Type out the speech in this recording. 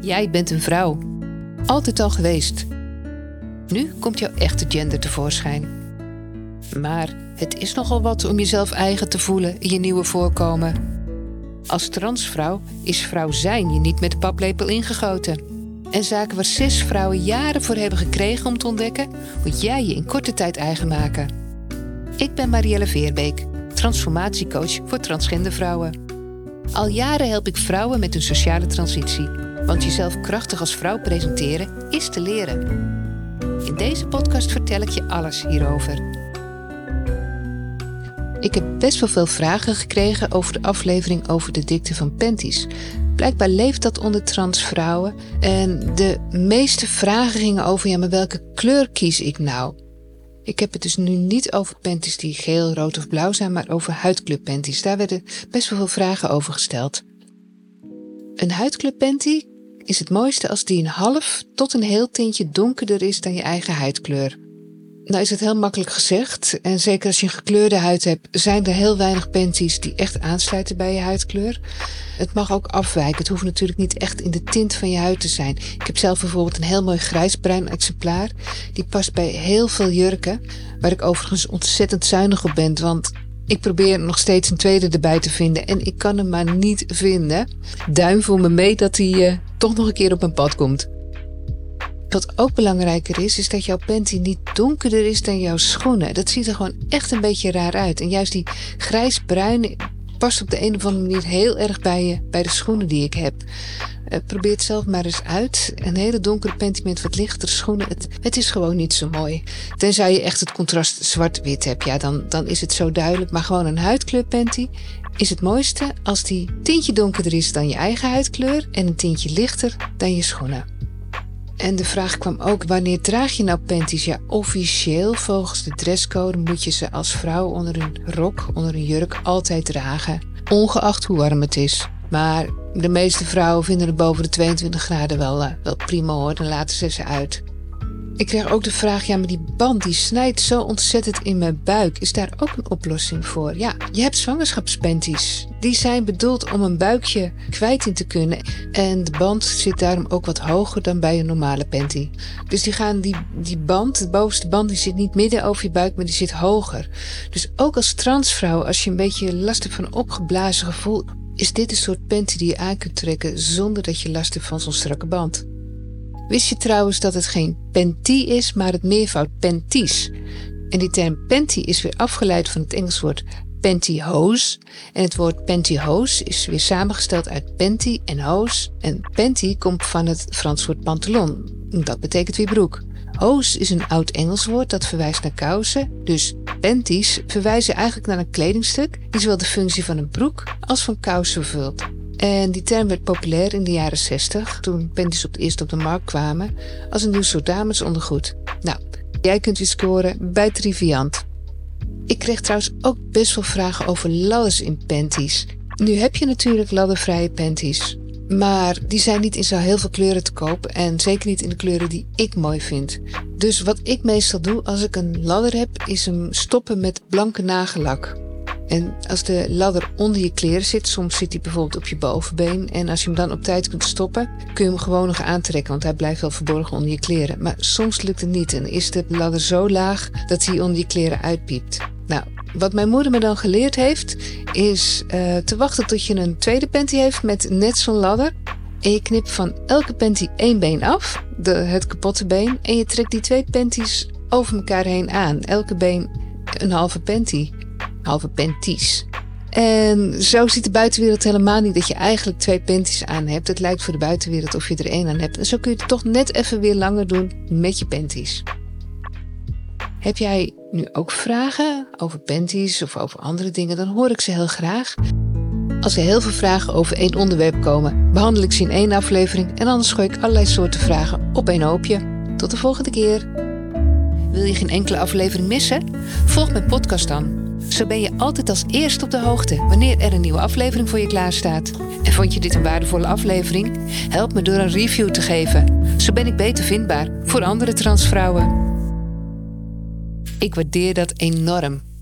Jij bent een vrouw. Altijd al geweest. Nu komt jouw echte gender tevoorschijn. Maar het is nogal wat om jezelf eigen te voelen in je nieuwe voorkomen. Als transvrouw is vrouw zijn je niet met de paplepel ingegoten. En zaken waar 6 vrouwen jaren voor hebben gekregen om te ontdekken, moet jij je in korte tijd eigen maken. Ik ben Marielle Veerbeek, transformatiecoach voor transgender vrouwen. Al jaren help ik vrouwen met hun sociale transitie. Want jezelf krachtig als vrouw presenteren is te leren. In deze podcast vertel ik je alles hierover. Ik heb best wel veel vragen gekregen over de aflevering over de dikte van panties. Blijkbaar leeft dat onder transvrouwen. En de meeste vragen gingen over, maar welke kleur kies ik nou? Ik heb het dus nu niet over panties die geel, rood of blauw zijn, maar over huidkleur panties. Daar werden best wel veel vragen over gesteld. Een huidkleur panty is het mooiste als die een half tot een heel tintje donkerder is dan je eigen huidkleur. Nou is het heel makkelijk gezegd. En zeker als je een gekleurde huid hebt, zijn er heel weinig panties die echt aansluiten bij je huidkleur. Het mag ook afwijken. Het hoeft natuurlijk niet echt in de tint van je huid te zijn. Ik heb zelf bijvoorbeeld een heel mooi grijsbruin exemplaar. Die past bij heel veel jurken. Waar ik overigens ontzettend zuinig op ben. Want ik probeer nog steeds een tweede erbij te vinden. En ik kan hem maar niet vinden. Duim voor me mee dat hij toch nog een keer op mijn pad komt. Wat ook belangrijker is dat jouw panty niet donkerder is dan jouw schoenen. Dat ziet er gewoon echt een beetje raar uit. En juist die grijsbruin past op de een of andere manier heel erg bij de schoenen die ik heb. Probeer het zelf maar eens uit. Een hele donkere panty met wat lichtere schoenen. Het is gewoon niet zo mooi. Tenzij je echt het contrast zwart-wit hebt. Ja, dan is het zo duidelijk. Maar gewoon een huidkleur panty is het mooiste als die een tintje donkerder is dan je eigen huidkleur. En een tintje lichter dan je schoenen. En de vraag kwam ook, wanneer draag je nou panties? Ja, officieel volgens de dresscode moet je ze als vrouw onder een rok, onder een jurk altijd dragen. Ongeacht hoe warm het is. Maar de meeste vrouwen vinden het boven de 22 graden wel prima hoor, dan laten ze uit. Ik kreeg ook de vraag, maar die band die snijdt zo ontzettend in mijn buik. Is daar ook een oplossing voor? Ja, je hebt zwangerschapspanties. Die zijn bedoeld om een buikje kwijt in te kunnen. En de band zit daarom ook wat hoger dan bij een normale panty. Dus die band, de bovenste band, die zit niet midden over je buik, maar die zit hoger. Dus ook als transvrouw, als je een beetje last hebt van een opgeblazen gevoel, is dit een soort panty die je aan kunt trekken zonder dat je last hebt van zo'n strakke band. Wist je trouwens dat het geen panty is, maar het meervoud panties? En die term panty is weer afgeleid van het Engels woord pantyhose. En het woord pantyhose is weer samengesteld uit panty en hose. En panty komt van het Frans woord pantalon. Dat betekent weer broek. Hose is een oud Engels woord dat verwijst naar kousen. Dus panties verwijzen eigenlijk naar een kledingstuk die zowel de functie van een broek als van kousen vervult. En die term werd populair in de jaren 60, toen panties op het eerst op de markt kwamen, als een nieuw soort damesondergoed. Nou, jij kunt weer scoren bij Triviant. Ik kreeg trouwens ook best wel vragen over ladders in panties. Nu heb je natuurlijk laddervrije panties, maar die zijn niet in zo heel veel kleuren te koop en zeker niet in de kleuren die ik mooi vind. Dus wat ik meestal doe als ik een ladder heb, is hem stoppen met blanke nagellak. En als de ladder onder je kleren zit, soms zit hij bijvoorbeeld op je bovenbeen. En als je hem dan op tijd kunt stoppen, kun je hem gewoon nog aantrekken. Want hij blijft wel verborgen onder je kleren. Maar soms lukt het niet en is de ladder zo laag dat hij onder je kleren uitpiept. Nou, wat mijn moeder me dan geleerd heeft, is te wachten tot je een tweede panty heeft met net zo'n ladder. En je knipt van elke panty 1 been af, het kapotte been. En je trekt die 2 panties over elkaar heen aan. Elke been een halve panty. Halve panties. En zo ziet de buitenwereld helemaal niet dat je eigenlijk 2 panties aan hebt. Het lijkt voor de buitenwereld of je er 1 aan hebt. En zo kun je het toch net even weer langer doen met je panties. Heb jij nu ook vragen over panties of over andere dingen, dan hoor ik ze heel graag. Als er heel veel vragen over 1 onderwerp komen, behandel ik ze in 1 aflevering en anders gooi ik allerlei soorten vragen op 1 hoopje. Tot de volgende keer. Wil je geen enkele aflevering missen? Volg mijn podcast dan. Zo ben je altijd als eerste op de hoogte wanneer er een nieuwe aflevering voor je klaarstaat. En vond je dit een waardevolle aflevering? Help me door een review te geven. Zo ben ik beter vindbaar voor andere transvrouwen. Ik waardeer dat enorm.